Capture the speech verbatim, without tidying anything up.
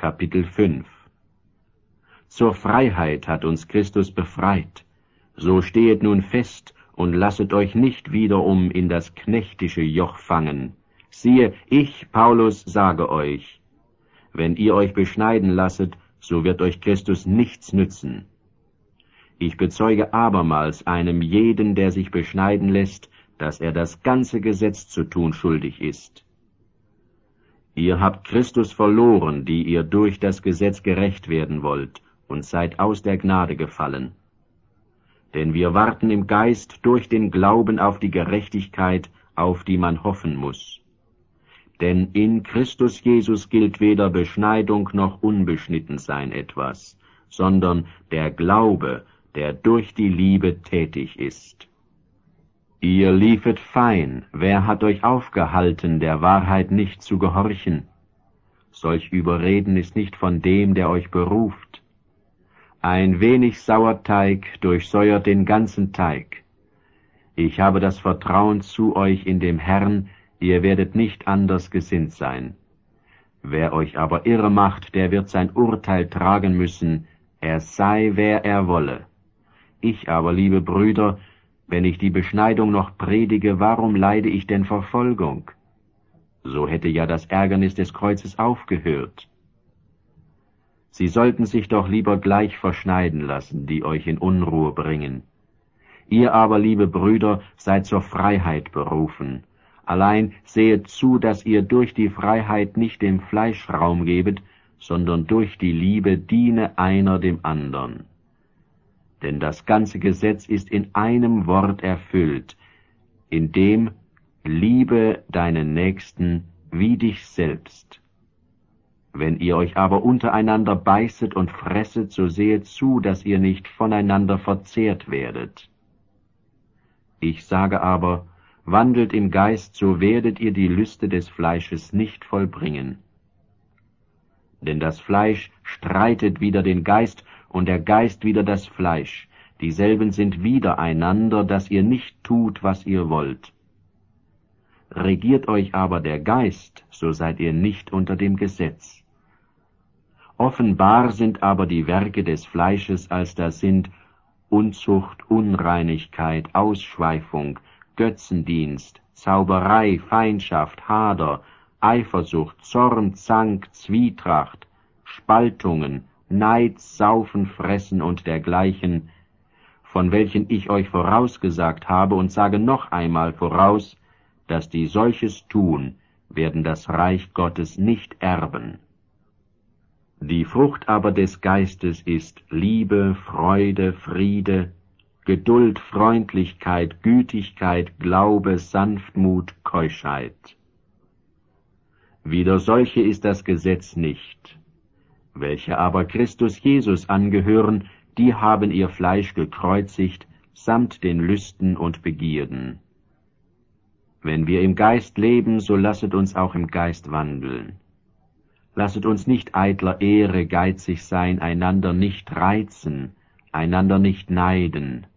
Kapitel fünf. Zur Freiheit hat uns Christus befreit. So stehet nun fest und lasset euch nicht wiederum in das knechtische Joch fangen. Siehe, ich, Paulus, sage euch, wenn ihr euch beschneiden lasset, so wird euch Christus nichts nützen. Ich bezeuge abermals einem jeden, der sich beschneiden lässt, dass er das ganze Gesetz zu tun schuldig ist. Ihr habt Christus verloren, die ihr durch das Gesetz gerecht werden wollt, und seid aus der Gnade gefallen. Denn wir warten im Geist durch den Glauben auf die Gerechtigkeit, auf die man hoffen muss. Denn in Christus Jesus gilt weder Beschneidung noch Unbeschnittensein etwas, sondern der Glaube, der durch die Liebe tätig ist. Ihr liefet fein, wer hat euch aufgehalten, der Wahrheit nicht zu gehorchen? Solch Überreden ist nicht von dem, der euch beruft. Ein wenig Sauerteig durchsäuert den ganzen Teig. Ich habe das Vertrauen zu euch in dem Herrn, ihr werdet nicht anders gesinnt sein. Wer euch aber irre macht, der wird sein Urteil tragen müssen, er sei, wer er wolle. Ich aber, liebe Brüder, wenn ich die Beschneidung noch predige, warum leide ich denn Verfolgung? So hätte ja das Ärgernis des Kreuzes aufgehört. Sie sollten sich doch lieber gleich verschneiden lassen, die euch in Unruhe bringen. Ihr aber, liebe Brüder, seid zur Freiheit berufen. Allein sehet zu, dass ihr durch die Freiheit nicht dem Fleisch Raum gebet, sondern durch die Liebe diene einer dem andern. Denn das ganze Gesetz ist in einem Wort erfüllt, in dem liebe deinen Nächsten wie dich selbst. Wenn ihr euch aber untereinander beißet und fresset, so sehet zu, dass ihr nicht voneinander verzehrt werdet. Ich sage aber, wandelt im Geist, so werdet ihr die Lüste des Fleisches nicht vollbringen. Denn das Fleisch streitet wider den Geist, und der Geist wider das Fleisch. Dieselben sind wider einander, dass ihr nicht tut, was ihr wollt. Regiert euch aber der Geist, so seid ihr nicht unter dem Gesetz. Offenbar sind aber die Werke des Fleisches, als da sind Unzucht, Unreinigkeit, Ausschweifung, Götzendienst, Zauberei, Feindschaft, Hader, Eifersucht, Zorn, Zank, Zwietracht, Spaltungen, Neid, Saufen, Fressen und dergleichen, von welchen ich euch vorausgesagt habe und sage noch einmal voraus, dass die solches tun, werden das Reich Gottes nicht erben. Die Frucht aber des Geistes ist Liebe, Freude, Friede, Geduld, Freundlichkeit, Gütigkeit, Glaube, Sanftmut, Keuschheit. Wider solche ist das Gesetz nicht. Welche aber Christus Jesus angehören, die haben ihr Fleisch gekreuzigt, samt den Lüsten und Begierden. Wenn wir im Geist leben, so lasset uns auch im Geist wandeln. Lasset uns nicht eitler Ehre geizig sein, einander nicht reizen, einander nicht neiden.